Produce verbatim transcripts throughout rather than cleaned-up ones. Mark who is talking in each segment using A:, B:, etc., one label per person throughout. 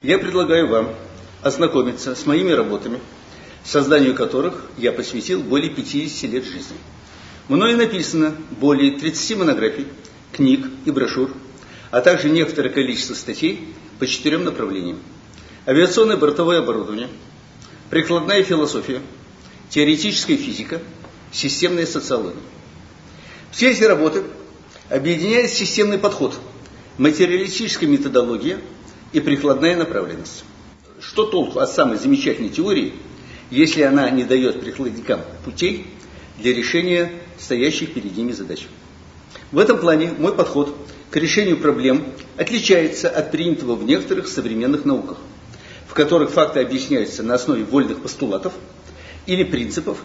A: Я предлагаю вам ознакомиться с моими работами, созданию которых я посвятил более пятидесяти лет жизни. Мною написано более тридцати монографий, книг и брошюр, а также некоторое количество статей по четырем направлениям: авиационное бортовое оборудование, прикладная философия, теоретическая физика, системная социология. Все эти работы объединяет системный подход, материалистическая методология и прикладная направленность. Что толку от самой замечательной теории, если она не дает прикладникам путей для решения стоящих перед ними задач? В этом плане мой подход к решению проблем отличается от принятого в некоторых современных науках, в которых факты объясняются на основе вольных постулатов или принципов,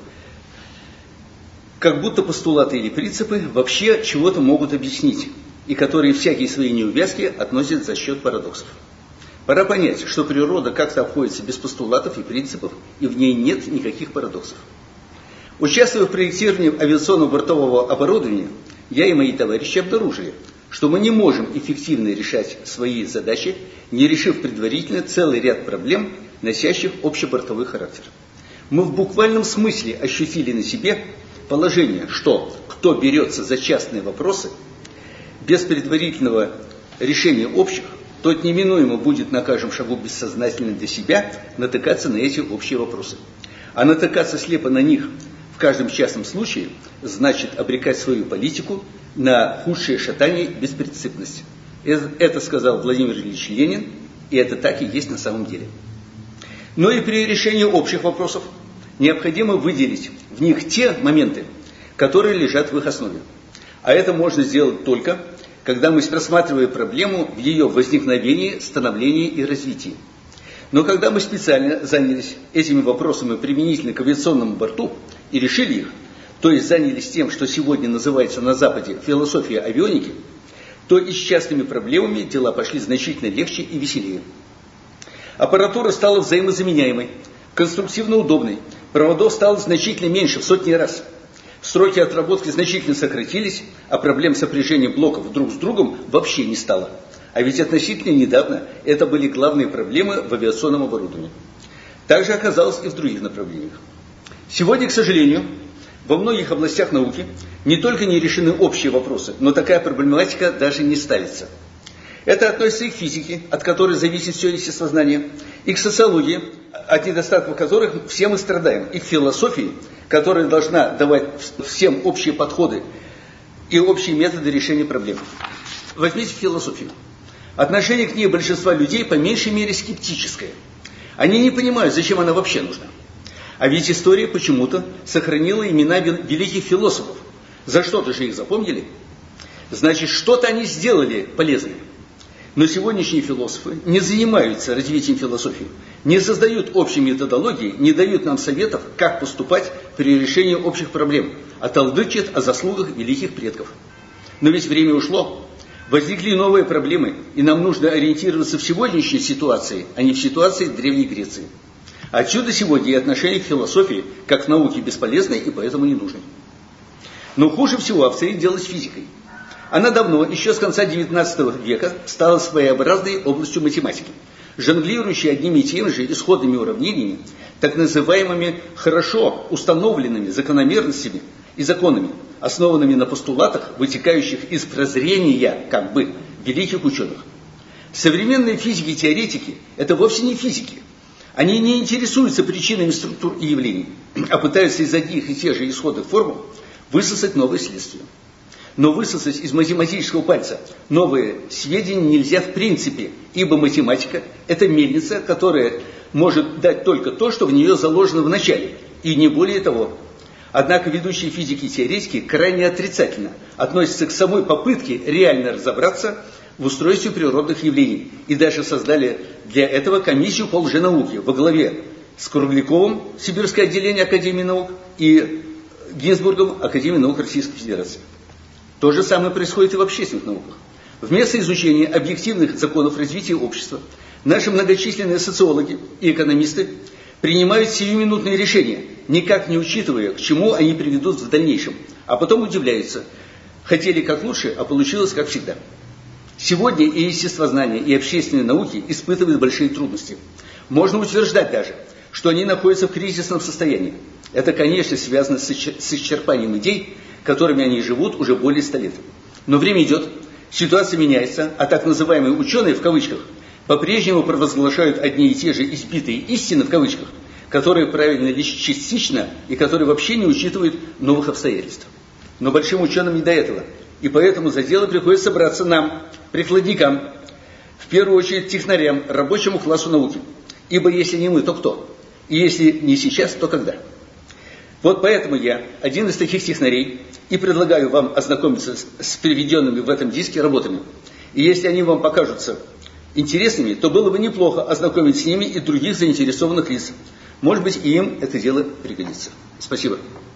A: как будто постулаты или принципы вообще чего-то могут объяснить, и которые всякие свои неувязки относят за счет парадоксов. Пора понять, что природа как-то обходится без постулатов и принципов, и в ней нет никаких парадоксов. Участвуя в проектировании авиационного бортового оборудования, я и мои товарищи обнаружили, что мы не можем эффективно решать свои задачи, не решив предварительно целый ряд проблем, носящих общебортовой характер. Мы в буквальном смысле ощутили на себе положение, что кто берется за частные вопросы, без предварительного решения общих, тот неминуемо будет на каждом шагу бессознательно для себя натыкаться на эти общие вопросы. А натыкаться слепо на них в каждом частном случае значит обрекать свою политику на худшее шатание и беспринципность. Это сказал Владимир Ильич Ленин, и это так и есть на самом деле. Но и при решении общих вопросов необходимо выделить в них те моменты, которые лежат в их основе. А это можно сделать только, когда мы рассматриваем проблему в ее возникновении, становлении и развитии. Но когда мы специально занялись этими вопросами применительно к авиационному борту и решили их, то есть занялись тем, что сегодня называется на Западе философия авионики, то и с частными проблемами дела пошли значительно легче и веселее. Аппаратура стала взаимозаменяемой, конструктивно удобной, проводов стало значительно меньше, в сотни раз. Сроки отработки значительно сократились, а проблем сопряжения блоков друг с другом вообще не стало. А ведь относительно недавно это были главные проблемы в авиационном оборудовании. Так же оказалось и в других направлениях. Сегодня, к сожалению, во многих областях науки не только не решены общие вопросы, но такая проблематика даже не ставится. Это относится и к физике, от которой зависит все естествознание, и к социологии, от недостатков которых все мы страдаем, и к философии, которая должна давать всем общие подходы и общие методы решения проблем. Возьмите философию. Отношение к ней большинства людей по меньшей мере скептическое. Они не понимают, зачем она вообще нужна. А ведь история почему-то сохранила имена великих философов. За что-то же их запомнили. Значит, что-то они сделали полезное. Но сегодняшние философы не занимаются развитием философии, не создают общей методологии, не дают нам советов, как поступать при решении общих проблем, а толдычат о заслугах великих предков. Но ведь время ушло, возникли новые проблемы, и нам нужно ориентироваться в сегодняшней ситуации, а не в ситуации Древней Греции. Отсюда сегодня и отношение к философии, как к науке, бесполезной и поэтому не нужной. Но хуже всего обстоит дело с физикой. Она давно, еще с конца девятнадцатого века, стала своеобразной областью математики, жонглирующей одними и теми же исходными уравнениями, так называемыми хорошо установленными закономерностями и законами, основанными на постулатах, вытекающих из прозрения, как бы, великих ученых. Современные физики-теоретики – это вовсе не физики. Они не интересуются причинами структур и явлений, а пытаются из одних и тех же исходных формул высосать новые следствия. Но высосать из математического пальца новые сведения нельзя в принципе, ибо математика – это мельница, которая может дать только то, что в нее заложено в начале, и не более того. Однако ведущие физики и теоретики крайне отрицательно относятся к самой попытке реально разобраться в устройстве природных явлений и даже создали для этого комиссию по лженауке во главе с Кругляковым, Сибирское отделение Академии наук, и Гинзбургом, Академии наук Российской Федерации. То же самое происходит и в общественных науках. Вместо изучения объективных законов развития общества, наши многочисленные социологи и экономисты принимают сиюминутные решения, никак не учитывая, к чему они приведут в дальнейшем, а потом удивляются. Хотели как лучше, а получилось как всегда. Сегодня и естествознание, и общественные науки испытывают большие трудности. Можно утверждать даже, что они находятся в кризисном состоянии. Это, конечно, связано с исчерпанием идей, которыми они живут уже более ста лет. Но время идет, ситуация меняется, а так называемые ученые, в кавычках, по-прежнему провозглашают одни и те же избитые истины, в кавычках, которые правильны лишь частично и которые вообще не учитывают новых обстоятельств. Но большим ученым не до этого. И поэтому за дело приходится браться нам, прикладникам, в первую очередь технарям, рабочему классу науки. Ибо если не мы, то кто? И если не сейчас, то когда? Вот поэтому я, один из таких технарей, и предлагаю вам ознакомиться с, с приведенными в этом диске работами. И если они вам покажутся интересными, то было бы неплохо ознакомить с ними и других заинтересованных лиц. Может быть, и им это дело пригодится. Спасибо.